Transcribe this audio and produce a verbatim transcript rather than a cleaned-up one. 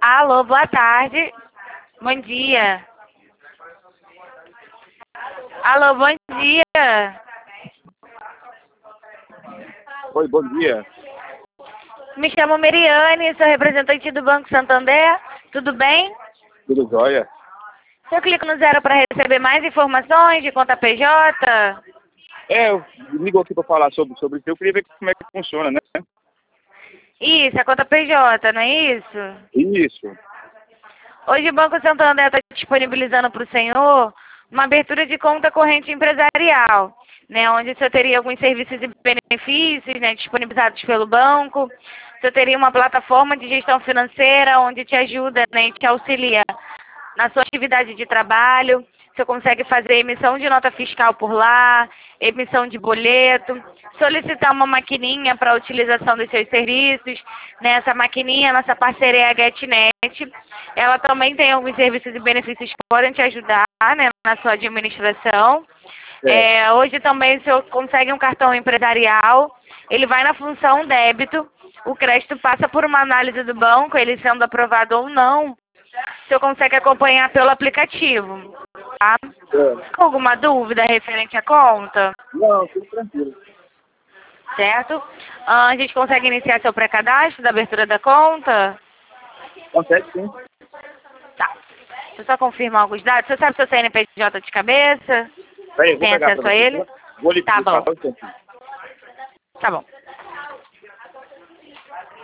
Alô, boa tarde. Bom dia. Alô, bom dia. Oi, bom dia. Me chamo Meriane, sou representante do Banco Santander. Tudo bem? Tudo jóia? Se eu clico no zero para receber mais informações de conta P J? É, eu ligou aqui para falar sobre, sobre isso. Eu queria ver como é que funciona, né? Isso, a conta P J, não é isso? Isso. Hoje o Banco Santander está disponibilizando para o senhor uma abertura de conta corrente empresarial, né, onde o senhor teria alguns serviços e benefícios, né, disponibilizados pelo banco. O senhor teria uma plataforma de gestão financeira onde te ajuda, né, e te auxilia na sua atividade de trabalho. Você consegue fazer emissão de nota fiscal por lá, emissão de boleto, solicitar uma maquininha para a utilização dos seus serviços. Nessa maquininha, nossa parceira é a GetNet. Ela também tem alguns serviços e benefícios que podem te ajudar, né, na sua administração. É. É, hoje também o senhor consegue um cartão empresarial, ele vai na função débito, o crédito passa por uma análise do banco, ele sendo aprovado ou não. O senhor consegue acompanhar pelo aplicativo, tá? É. Alguma dúvida referente à conta? Não, tudo tranquilo. Certo? Ah, a gente consegue iniciar seu pré-cadastro da abertura da conta? Consegue sim. Tá. Deixa eu só confirmar alguns dados. Você sabe seu C N P J de cabeça? Peraí, eu vou Tem pegar acesso pra a você. ele? Vou lhe Tá bom. passar o tempo. Tá bom.